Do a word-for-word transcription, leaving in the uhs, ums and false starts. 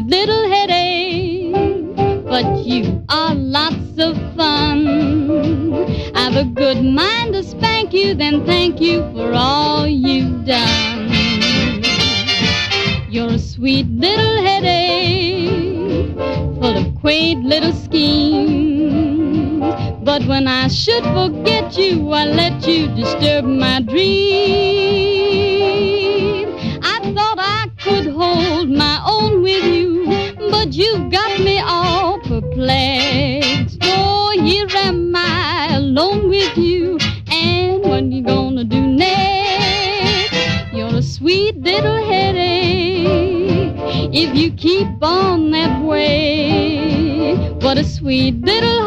little headache, but you are lots of fun. I've a good mind to spank you, then thank you for all you've done. You're a sweet little headache, full of quaint little schemes. But when I should forget you, I let you disturb my dream. I thought I could hold my own with you, but you've got me all perplexed. Oh, here am I alone with you, and what you gonna do next? You're a sweet little headache if you keep on that way. What a sweet little